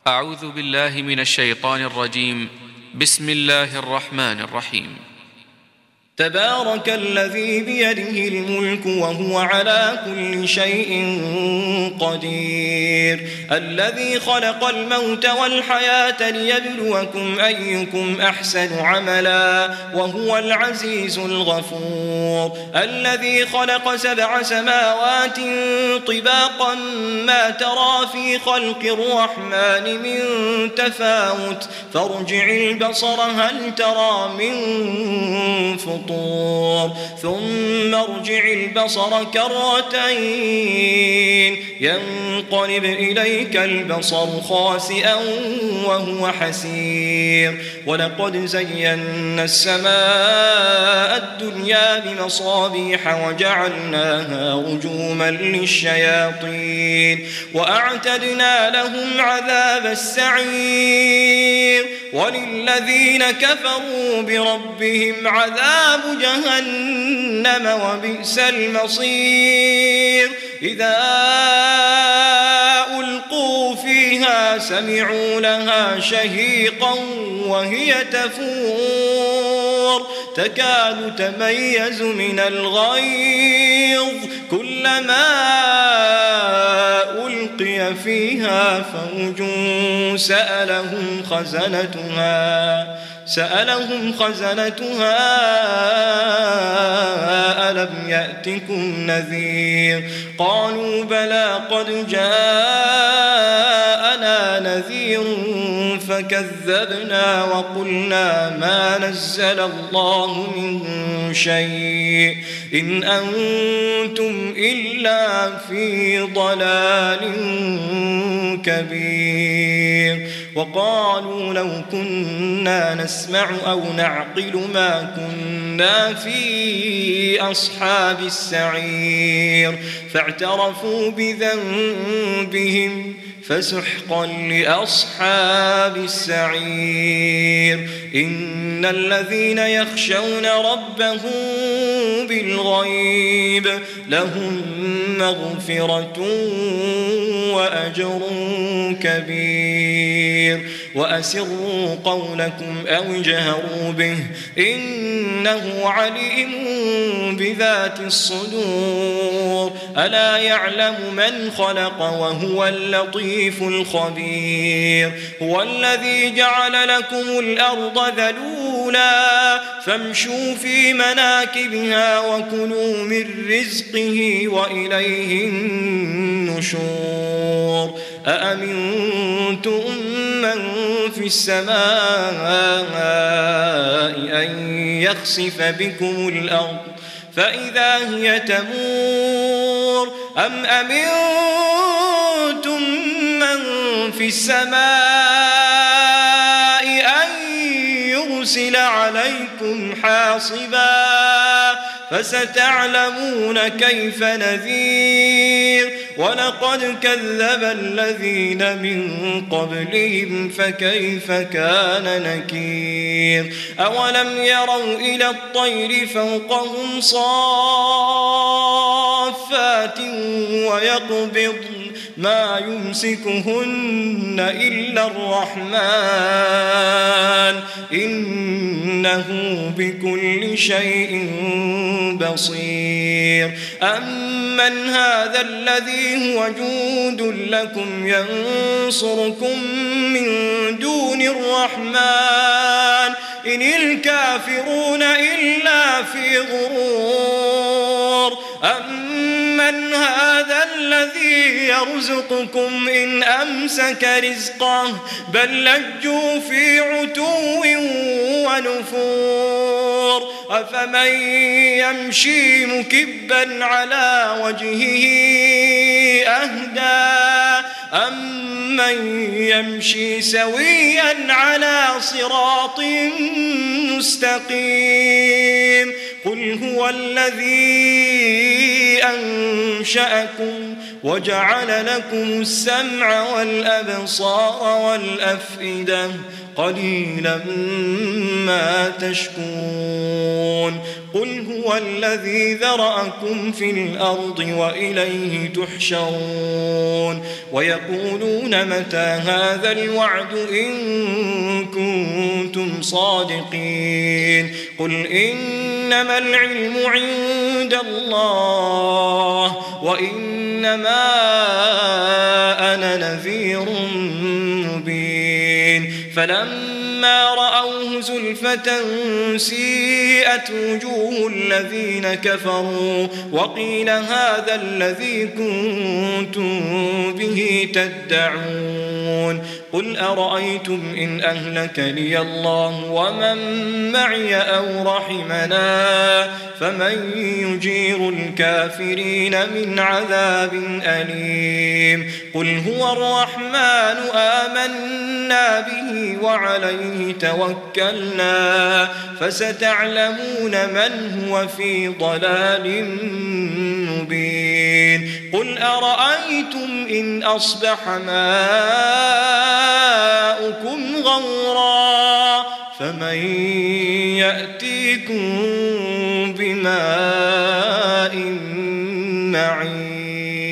أعوذ بالله من الشيطان الرجيم. بسم الله الرحمن الرحيم. تبارك الذي بيده الملك وهو على كل شيء قدير، الذي خلق الموت والحياة ليبلوكم أيكم أحسن عملا وهو العزيز الغفور، الذي خلق 7 سماوات طباقا ما ترى في خلق الرحمن من تفاوت فارجع البصر هل ترى من فطور ثم ارجع البصر كرتين ينقلب إليك البصر خاسئا وهو حسير، ولقد زينا السماء الدنيا بمصابيح وجعلناها رجوما للشياطين وأعتدنا لهم عذاب السعير، وللذين كفروا بربهم عذاب جهنم وبئس المصير. إذا ألقوا فيها سمعوا لها شهيقا وهي تفور تكاد تميز من الغيظ كلما ألقي فيها فوج سألهم خزنتها ألم يأتكم نذير؟ قالوا بلى قد جاءنا نذير فكذبنا وقلنا ما نزل الله من شيء إن أنتم إلا في ضلال كبير. وقالوا لو كنا نسمع أو نعقل ما كنا في أصحاب السعير فاعترفوا بذنبهم فسحقا لأصحاب السعير. إن الذين يخشون ربهم بالغيب لهم مغفرة وأجر كبير. وأسروا قولكم أو اجهروا به إنه عليم بذات الصدور. ألا يعلم من خلق وهو اللطيف الخبير. هو الذي جعل لكم الأرض ذلولا فامشوا في مناكبها وكلوا من رزقه وإليه النشور. أأمنتم من في السماء أن يخسف بكم الأرض فإذا هي تمور أم أمنتم من في السماء أن يرسل عليكم حاصبا فستعلمون كيف نذير. ولقد كذب الذين من قبلهم فكيف كان نكير. أولم يروا إلى الطير فوقهم صافات ويقبضن ما يمسكهن إلا الرحمن إنه بكل شيء بصير. أمن هذا الذي هو جند لكم ينصركم من دون الرحمن إن الكافرون إلا في غرور. أمن هذا الذي يرزقكم إن أمسك رزقه بل لجوا في عتو ونفور. أفمن يمشي مكبا على وجهه أهدى أمن يمشي سويا على صراط مستقيم. قل هو الذي أنشأكم وجعل لكم السمع والأبصار والأفئدة قليلا ما تشكرون. قل هو الذي ذرأكم في الأرض وإليه تحشرون ويقولون متى هذا الوعد إن كنتم صادقين قل إنما العلم عند الله وإنما أنا نذير مبين فلما رأوه زلفة سيئت وجوه الذين كفروا وقيل هذا الذي كنتم به تدعون قل أرأيتم إن أهلكني الله ومن معي أو رحمنا فمن يجير الكافرين من عذاب أليم قل هو الرحمن آمنا به وعليه توكلنا فستعلمون من هو في ضلال مبين قل أرأيتم إن أصبح ماؤكم غورا فمن يأتيكم بماء معين